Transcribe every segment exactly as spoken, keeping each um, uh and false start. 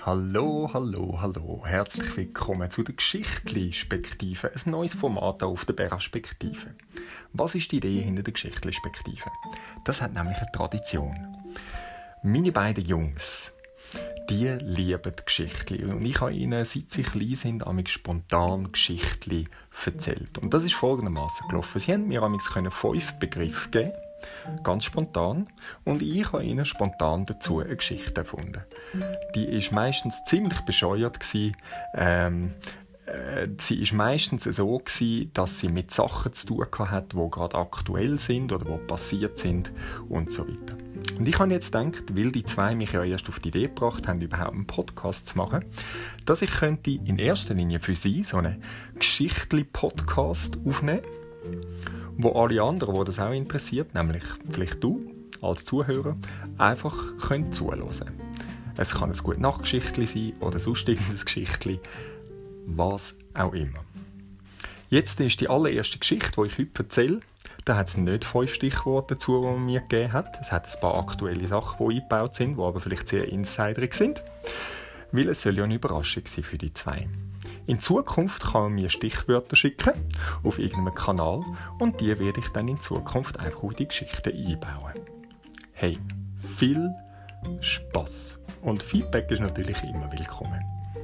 Hallo, hallo, hallo. Herzlich willkommen zu der Geschichtli-Spektive, ein neues Format auf der Perspektive. Was ist die Idee hinter der Geschichtli-Spektive? Das hat nämlich eine Tradition. Meine beiden Jungs, die lieben Geschichtli und ich habe ihnen, seit sie klein sind, amigs spontan Geschichtli erzählt. Und das ist folgendermaßen gelaufen. Sie haben mir amigs fünf Begriffe geben, ganz spontan, und ich habe ihnen spontan dazu eine Geschichte erfunden. Die ist meistens ziemlich bescheuert gewesen. Ähm, äh, sie ist meistens so gewesen, dass sie mit Sachen zu tun hat, die gerade aktuell sind oder die passiert sind und so weiter. Und ich habe jetzt gedacht, weil die zwei mich ja erst auf die Idee gebracht haben, überhaupt einen Podcast zu machen, dass ich könnte in erster Linie für sie so einen Geschichtli-Podcast aufnehmen, wo alle anderen, die das auch interessiert, nämlich vielleicht du als Zuhörer, einfach können zuhören können. Es kann ein gute Nachtgeschichtli sein oder sonst irgendein Geschichtli, was auch immer. Jetzt ist die allererste Geschichte, die ich heute erzähle. Da hat es nicht fünf Stichworte dazu, die man mir gegeben hat. Es hat ein paar aktuelle Sachen, die eingebaut sind, die aber vielleicht sehr insiderig sind. Weil es soll ja eine Überraschung sein für die zwei. In Zukunft kann man mir Stichwörter schicken auf irgendeinem Kanal und die werde ich dann in Zukunft einfach auf die Geschichte einbauen. Hey, viel Spass! Und Feedback ist natürlich immer willkommen.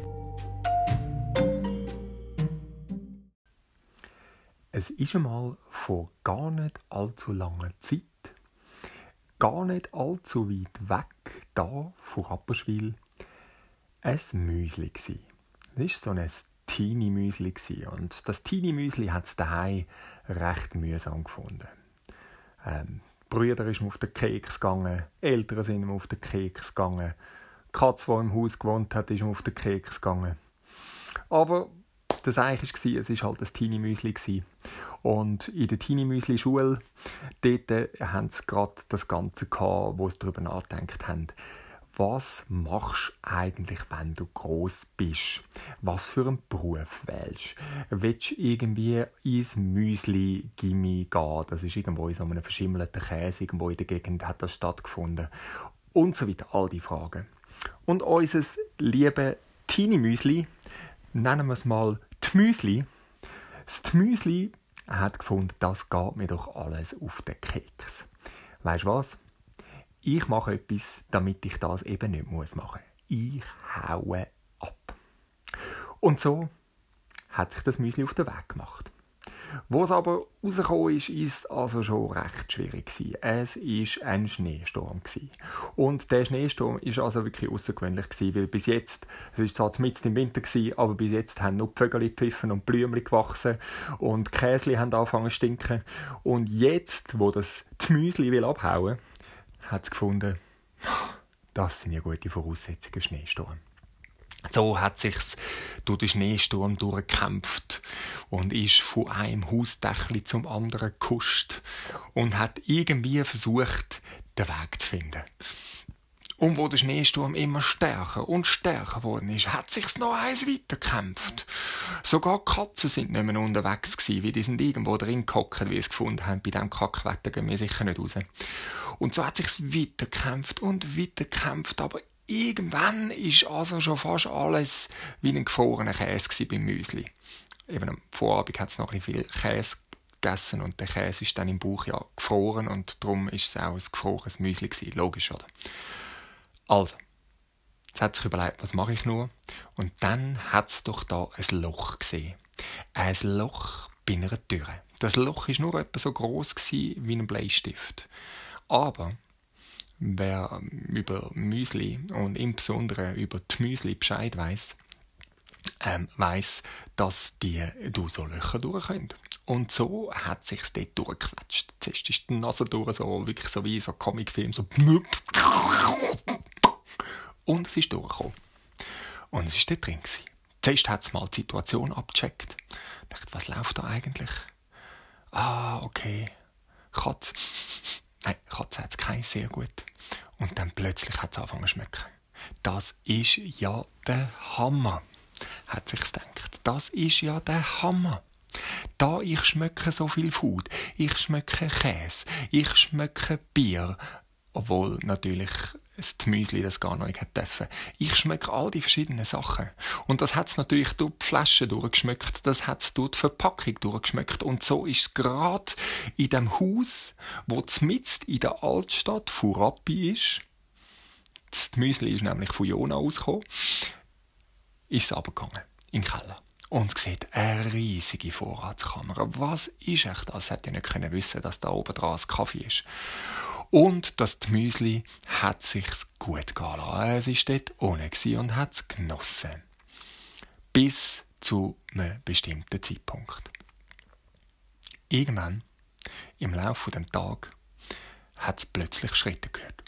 Es ist einmal vor gar nicht allzu langer Zeit, gar nicht allzu weit weg, da von Rapperswil, ein Müsli gsi. Das war so ein Teenie-Müsli und das Teenie-Müsli hat es daheim recht mühsam gefunden. Ähm, die Brüder ist ihm auf den Keks gegangen, Eltern sind ihm auf den Keks gegangen, die Katze, die im Haus gewohnt hat, ist ihm auf den Keks gegangen. Aber das eigentlich war, es war halt das Teenie-Müsli. Und in der Teenie-Müsli-Schule, dort haben sie gerade das Ganze gehabt, wo sie darüber nachgedacht haben, was machst du eigentlich, wenn du gross bist? Was für einen Beruf wählst? Willst du irgendwie ins Müsli-Gimmi gehen? Das ist irgendwo in so einem verschimmelten Käse, irgendwo in der Gegend hat das stattgefunden. Und so weiter, all die Fragen. Und unser liebes Teenie-Müsli, nennen wir es mal Tmüsli. Das Tmüsli hat gefunden, das geht mir doch alles auf den Keks. Weisst du was? Ich mache etwas, damit ich das eben nicht machen muss. Ich haue ab. Und so hat sich das Müsli auf den Weg gemacht. Wo es aber rausgekommen ist, ist es also schon recht schwierig gewesen. Es war ein Schneesturm gewesen. Und der Schneesturm war also wirklich außergewöhnlich gewesen, weil bis jetzt, es war zwar mitten im Winter gewesen, aber bis jetzt haben nur die Vögel gepfiffen und Blümchen gewachsen und die Käsli haben angefangen zu stinken. Und jetzt, wo das Müsli will abhauen, hat es gefunden, das sind ja gute Voraussetzungen, Schneesturm. So hat sich's durch den Schneesturm durchgekämpft und ist von einem Hausdächli zum anderen gehuscht und hat irgendwie versucht, den Weg zu finden. Und wo der Schneesturm immer stärker und stärker geworden ist, hat sich's noch eins weitergekämpft. Sogar die Katzen sind nicht mehr unterwegs gewesen, weil die sind irgendwo drin gehockt, wie sie es gefunden haben. Bei diesem Kackwetter gehen wir sicher nicht raus. Und so hat sich's weitergekämpft und weitergekämpft, aber irgendwann ist also schon fast alles wie ein gefrorener Käse beim Müsli. Eben am Vorabend hat es noch ein bisschen viel Käse gegessen und der Käse ist dann im Bauch ja gefroren und darum ist es auch ein gefrorenes Müsli gewesen. Logisch, oder? Also, jetzt hat sich überlegt, was mache ich nur? Und dann hat es doch da ein Loch gesehen. Ein Loch bei einer Tür. Das Loch war nur etwa so gross wie ein Bleistift. Aber wer über Müsli und insbesondere über die Müsli Bescheid weiss, ähm, weiss, dass die durch so Löcher durch können. Und so hat es sich dort durchgequetscht. Zuerst ist die Nase durch, so, wirklich so wie so ein Comicfilm, so und es ist durchgekommen. Und es war dort drin. Zuerst hat es mal die Situation abgecheckt. Ich dachte, was läuft da eigentlich? Ah, okay. Katze. Nein, Katze hat es kein sehr gut. Und dann plötzlich hat es angefangen zu schmecken. Das ist ja der Hammer, hat sich's gedacht. Das ist ja der Hammer. Da ich schmecke so viel Food, ich schmecke Käse, ich schmecke Bier, obwohl natürlich das Müsli das gar noch nicht durfte. Ich schmecke all die verschiedenen Sachen. Und das hat es natürlich durch die Flasche durchgeschmeckt, das hat es durch die Verpackung durchgeschmeckt. Und so ist es gerade in dem Haus, wo mitten in der Altstadt von Rappi ist, das Müsli ist nämlich von Jona ausgekommen, ist es runtergegangen, in den Keller. Und sieht eine riesige Vorratskammer. Was ist echt das? Hätte ich nicht können wissen, dass da oben dran ein Kaffee ist. Und das Müsli hat sich's gut gehen lassen. Es war dort unten und hat es genossen. Bis zu einem bestimmten Zeitpunkt. Irgendwann, im Laufe des Tages, hat es plötzlich Schritte gehört.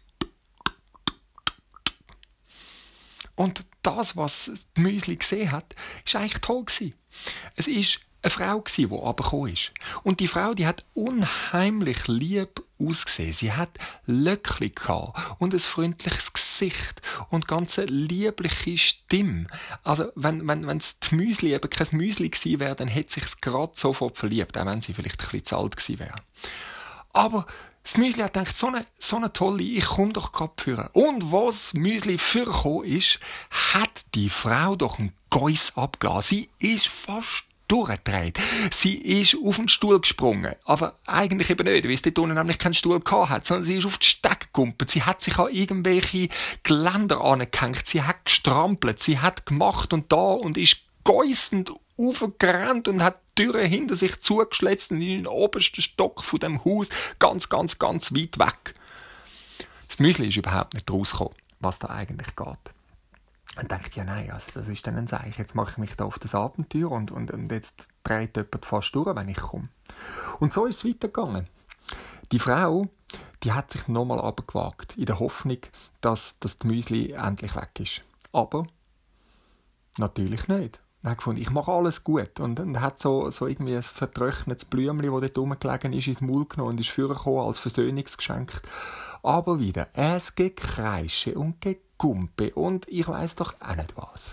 Und das, was das Müsli gesehen hat, war eigentlich toll. Es war eine Frau, die runtergekommen ist. Und die Frau, die hat unheimlich lieb ausgesehen. Sie hat Löckli und ein freundliches Gesicht und ganz eine liebliche Stimme. Also, wenn, wenn, wenn das Müsli eben kein Müsli gewesen wäre, dann hätte sie sich gerade sofort verliebt, auch wenn sie vielleicht ein bisschen zu alt gewesen wäre. Aber das Müsli hat gedacht, so eine, so eine tolle, ich komme doch gerade führen. Und was Müsli vorgekommen ist, hat die Frau doch einen Geiss abgelassen. Sie ist fast durchgedreht. Sie ist auf den Stuhl gesprungen. Aber eigentlich eben nicht, weil es dort unten nämlich keinen Stuhl gehabt hat, sondern sie ist auf die Stege gekumpelt. Sie hat sich an irgendwelche Geländer angehängt. Sie hat gestrampelt. Sie hat gemacht und da und ist geissend aufgerannt und hat die Türe hinter sich zugeschletzt und in den obersten Stock von dem Haus ganz, ganz, ganz weit weg. Das Müsli ist überhaupt nicht rausgekommen, was da eigentlich geht. Und denkt, ja nein, also das ist dann ein Zeichen. Jetzt mache ich mich da auf das Abenteuer und, und, und jetzt dreht jemand fast durch, wenn ich komme. Und so ist es weitergegangen. Die Frau, die hat sich nochmal runtergewagt, in der Hoffnung, dass, dass das Müsli endlich weg ist. Aber natürlich nicht. Er hat gefunden, ich mache alles gut. Und er hat so, so irgendwie ein vertrocknetes Blümchen, das dort rumgelegen ist, ins Maul genommen und ist vorgekommen als Versöhnungsgeschenk. Aber wieder es Gekreische und Gegumpe und ich weiss doch auch nicht was.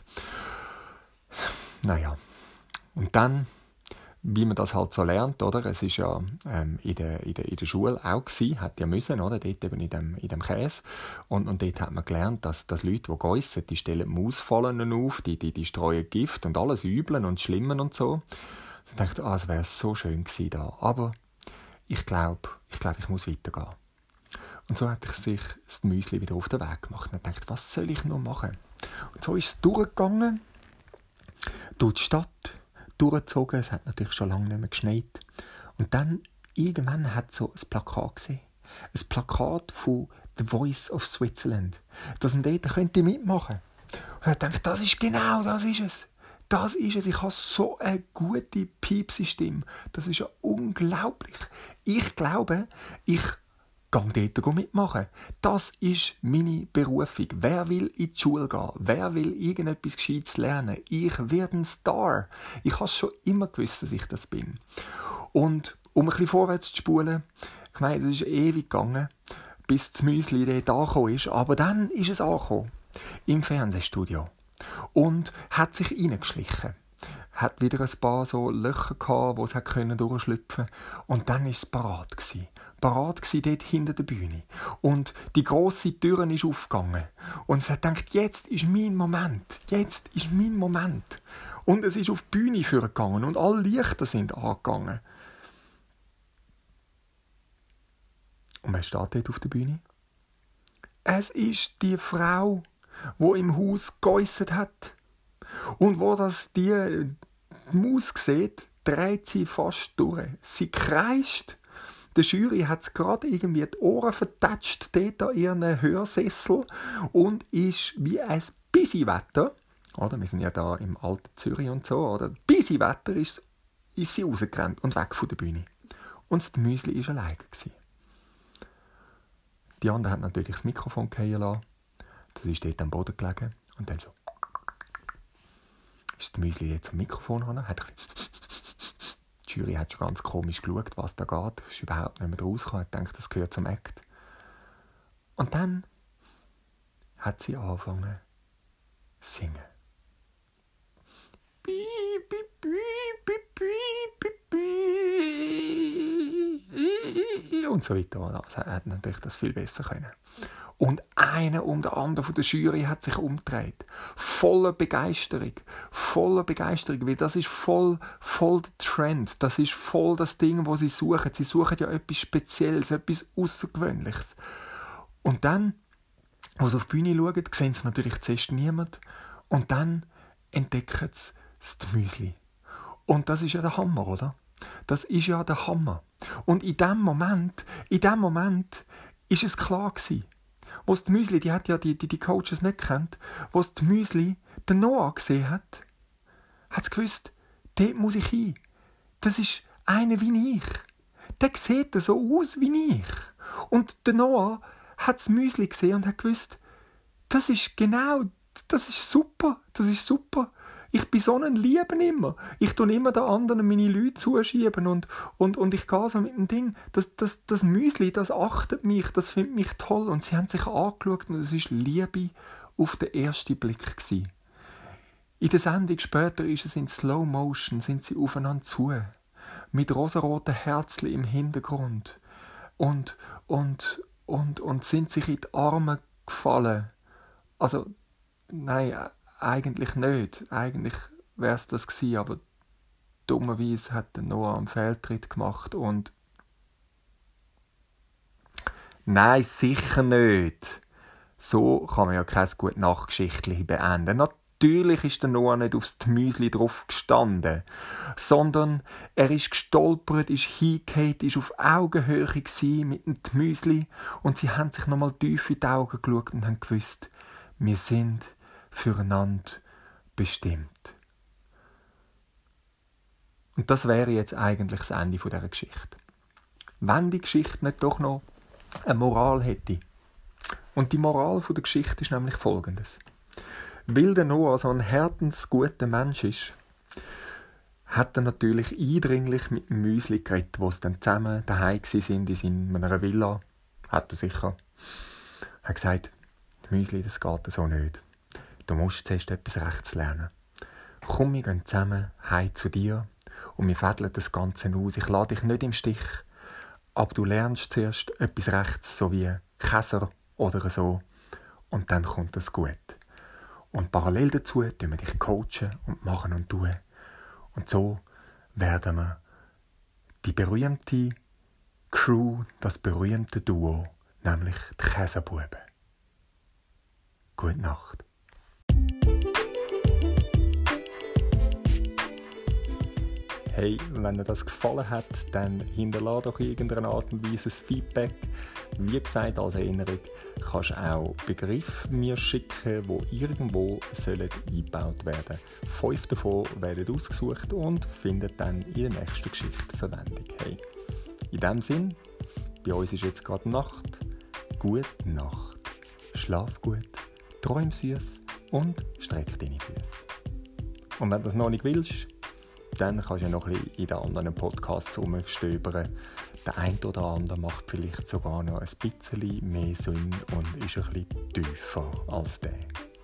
Naja, und dann, wie man das halt so lernt, oder? Es ist ja ähm, in, der, in, der, in der Schule auch gewesen, hat ja müssen, oder? Dort eben in dem, in dem Käse. Und, und dort hat man gelernt, dass, dass Leute, die geissen, die stellen Mausfallen auf, die, die, die streuen Gift und alles Üblen und Schlimmen und so. Ich dachte, ah, es wäre so schön gewesen da. Aber ich glaube, ich, glaub, ich muss weitergehen. Und so hat ich sich das Müsli wieder auf den Weg gemacht. Und dachte, was soll ich noch machen? Und so ist es durchgegangen, durch die Stadt, durchgezogen. Es hat natürlich schon lange nicht mehr geschneit. Und dann, irgendwann hat so ein Plakat gesehen. Ein Plakat von The Voice of Switzerland. Dass man dort könnte mitmachen. Und ich dachte, das ist genau, das ist es. Das ist es. Ich habe so eine gute Piepsi-Stimme. Das ist ja unglaublich. Ich glaube, ich gehe dort mitmachen. Das ist meine Berufung. Wer will in die Schule gehen? Wer will irgendetwas Gescheites lernen? Ich werde ein Star. Ich habe schon immer gewusst, dass ich das bin. Und um ein bisschen vorwärts zu spulen, ich meine, es ist ewig gegangen, bis das Müsli dort angekommen ist, aber dann ist es angekommen. Im Fernsehstudio. Und hat sich reingeschlichen. Hat wieder ein paar so Löcher gehabt, wo es durchschlüpfen konnte. Und dann war es parat gewesen. Parat gsi dort hinter der Bühne. Und die grosse Tür ist aufgegangen. Und sie hat gedacht, jetzt ist mein Moment. Jetzt ist mein Moment. Und es ist auf die Bühne vorgegangen und alle Lichter sind angegangen. Und wer steht dort auf der Bühne? Es ist die Frau, die im Haus geäusset hat. Und wo das die Maus sieht, dreht sie fast durch. Sie kreischt. Der Jury hat es gerade irgendwie die Ohren vertatscht, dort an ihren Hörsessel und ist wie ein Bisiwetter, oder? Wir sind ja da im alten Zürich und so, oder? Bisiwetter ist, ist sie rausgerannt und weg von der Bühne. Und das Müsli war alleine. Die andere hat natürlich das Mikrofon fallen lassen. Das ist dort am Boden gelegen. Und dann so. Ist das Müsli jetzt am Mikrofon ran? Hat Die Jury hat schon ganz komisch geschaut, was da geht. Ist überhaupt nicht mehr rausgekommen. Ich dachte, das gehört zum Act. Und dann hat sie angefangen zu singen. Und so weiter. Also er hat natürlich das viel besser können. Und einer um den anderen von der Jury hat sich umgedreht. Voller Begeisterung. Voller Begeisterung. Weil das ist voll, voll der Trend. Das ist voll das Ding, was sie suchen. Sie suchen ja etwas Spezielles, etwas Außergewöhnliches. Und dann, als sie auf die Bühne schauen, sehen sie natürlich zuerst niemand. Und dann entdecken sie das Müsli. Und das ist ja der Hammer, oder? Das ist ja der Hammer. Und in dem Moment, in dem Moment ist es klar gewesen, wo die Müsli, die hat ja die, die, die Coaches nicht gekannt, wo die Müsli den Noah gesehen hat, hat sie gewusst, dort muss ich hin. Das ist einer wie ich. Der sieht so aus wie ich. Und der Noah hat das Müsli gesehen und hat gewusst, das ist genau, das ist super, das ist super. Ich bin so ein Lieben immer. Ich tue immer den anderen meine Leute zuschieben und, und, und ich gehe so mit dem Ding. Das, das, das Müsli, das achtet mich, das findet mich toll. Und sie haben sich angeschaut und es war Liebe auf den ersten Blick gewesen. In der Sendung später ist es in Slow Motion, sind sie aufeinander zu. Mit rosaroten Herzchen im Hintergrund. Und, und, und, und sind sich in die Arme gefallen. Also, nein, eigentlich nicht. Eigentlich wäre es das gewesen, aber dummerweise hat der Noah einen Fehltritt gemacht und nein, sicher nicht. So kann man ja kein gute Nachtgeschichtchen beenden. Natürlich ist der Noah nicht aufs Müsli drauf gestanden, sondern er ist gestolpert, ist hingefallen, ist auf Augenhöhe gewesen mit dem Müsli und sie haben sich nochmal tief in die Augen geschaut und haben gewusst, wir sind füreinander bestimmt. Und das wäre jetzt eigentlich das Ende dieser Geschichte. Wenn die Geschichte nicht doch noch eine Moral hätte. Und die Moral der Geschichte ist nämlich folgendes. Weil der Noah so ein herzensguter Mensch ist, hat er natürlich eindringlich mit dem Müsli geredet, wo sie dann zusammen daheim waren, in einer Villa. Hat er sicher. Er hat gesagt, Müsli, das geht so nicht. Du musst zuerst etwas Rechts lernen. Komm, wir gehen zusammen heim zu dir und wir fädeln das Ganze aus. Ich lade dich nicht im Stich, aber du lernst zuerst etwas Rechts, so wie Käser oder so, und dann kommt das gut. Und parallel dazu tun wir dich coachen und machen und tun. Und so werden wir die berühmte Crew, das berühmte Duo, nämlich die Käsebuben. Gute Nacht. Hey, wenn dir das gefallen hat, dann hinterlasse doch in irgendeiner Art und Weise ein Feedback. Wie gesagt, als Erinnerung, kannst du auch Begriffe mir schicken, die irgendwo sollen eingebaut werden. Fünf davon werden ausgesucht und finden dann in der nächsten Geschichte Verwendung. Hey, in diesem Sinn, bei uns ist jetzt gerade Nacht. Gute Nacht. Schlaf gut, träum süß und streck deine Füße. Und wenn du das noch nicht willst, dann kannst du ja noch ein bisschen in den anderen Podcasts rumstöbern. Der eine oder andere macht vielleicht sogar noch ein bisschen mehr Sinn und ist ein bisschen tiefer als der.